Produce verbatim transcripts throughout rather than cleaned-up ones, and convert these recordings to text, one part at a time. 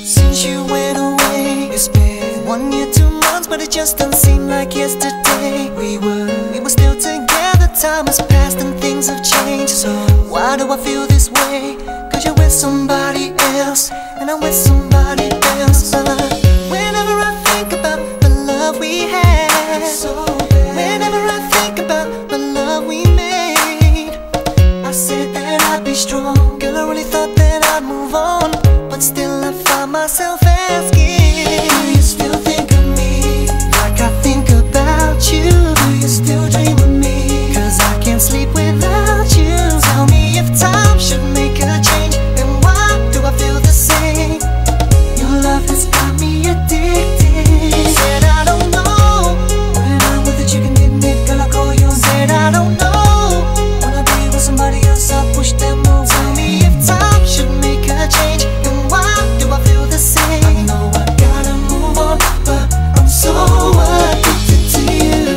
Since you went away, it's been one year, two months, but it just doesn't seem like yesterday. We were, we were still together, time has passed and things have changed. So why do I feel this way? Cause you're with somebody else, and I'm with somebody else. But whenever I think about the love we had, whenever I think about the love we made, I said that I'd be strong. Girl, I really thought that I'd move on, but still I find myself asking, do you still think of me like I think about you? Do you still dream of me? Cause I can't sleep without you. Tell me if time should make a change, then why do I feel the same? Your love has got me addicted. Said I don't know, when I'm with a chicken in it, girl I call you. Said I don't know, when I be with somebody else I push them over. Tell me if time should make a change, then why do I feel the same? I know I gotta move on, but I'm so addicted to you.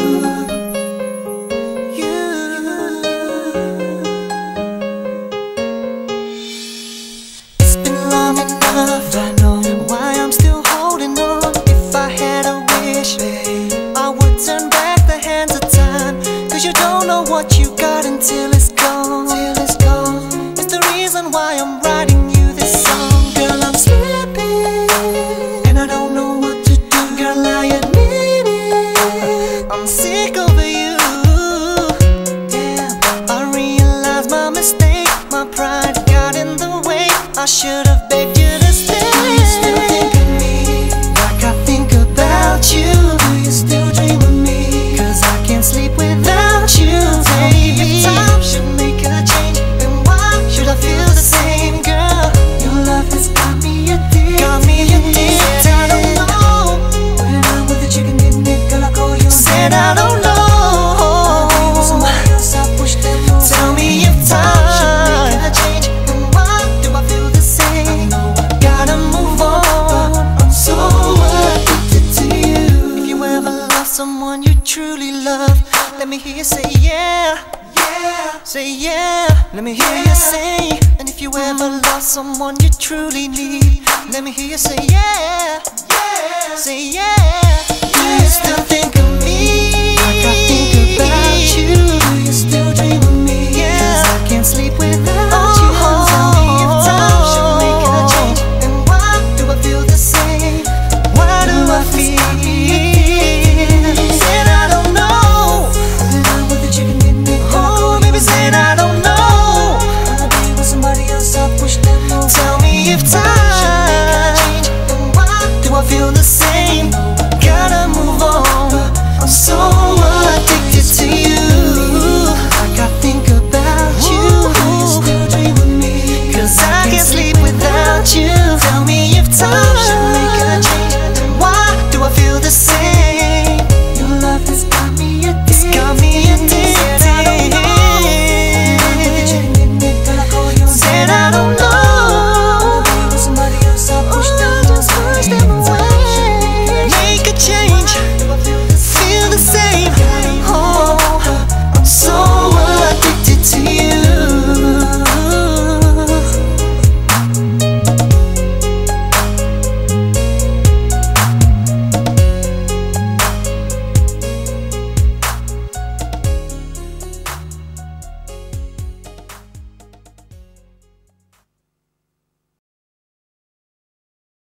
You. It's been long enough, I know why I'm still holding on. If I had a wish, babe, I would turn back the hands of time. Cause you don't know what you got until it's gone. Till it's gone. It's the reason why I'm writing you this song. Girl, I'm slipping, and I don't know what to do. Girl, I admit it, I'm sick over you. Damn, I realize my mistake. My pride got in the way. I should have begged you to stay. Do you still think of me like I think about you? Do you still dream of me? Cause I can't sleep without you. Tell me if time should make a change, then why should I feel the same? Girl, your love has got me addicted. Got me addicted. Said I don't know, when I'm with a chicken in it, girl I call you. Said I don't know, somebody else I push them over. Tell me if time should make a change, then why do I feel the same? I know I gotta move on, but I'm so addicted to you. If you ever lost someone you truly love, let me hear you say yeah, yeah. Say yeah, let me hear you say. And if you ever lost someone you truly need, let me hear you say yeah, yeah. Say yeah. Do you still think